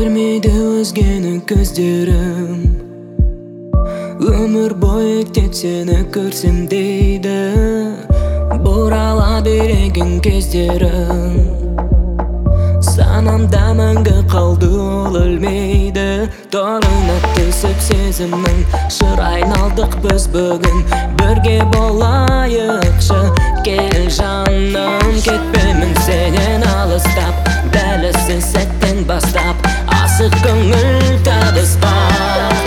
көрмейді өзгені көздерім. Өмір бойы тек сені көрсем дейді, бұрала береген кездерім. Санамда мәңгі қалды ол өлмейді. Торына түсіп сезімнің шыр айналдық біз бүгін. Бірге болайықшы, кел жаным, кетпеймін сенен алыстап. Дәл осы сәттен бастап асық көңіл табыспақ.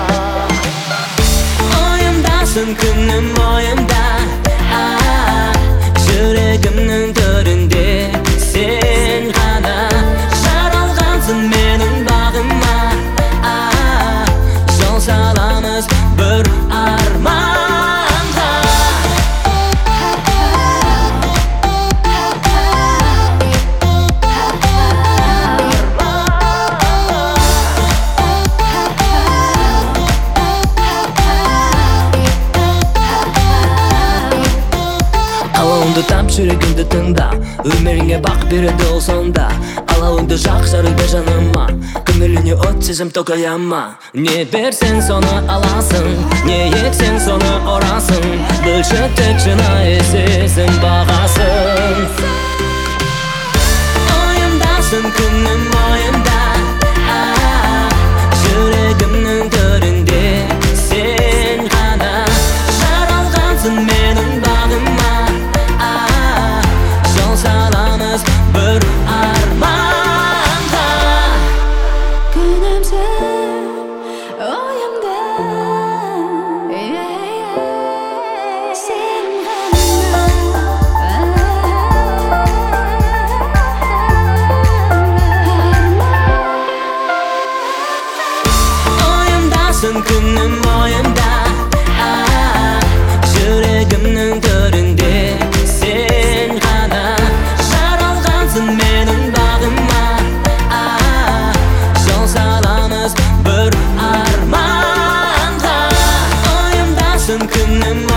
Ойымдасың күнім ойымда, жүрегімнің төрінде сен ғана. Жаралғансың менің бағыма, жол саламыз бір арманға. Қалауыңды тап, жүрегімді тыңда, өміріңе бақ береді ол сонда. Алауыңды жақ, жарайды жаныма, көңіліне от сезім тоқаяма. Не берсең соны аласың, не ексең соны орасың. Білші тек шынайы сезім бағасын. Ойымдасың күнім ойымда, жүрегімнің төрінде сен ғана. Жаралғансың менің бағыма, жол саламыз бір арманға. Күнім сен ойымда, сен ғана. Ойымдасың күнім ойымда, жүрегімнің төрінде сен ғана. Жаралғансың менің бағыма, жол саламыз бір арманға. Ойымдасың күнім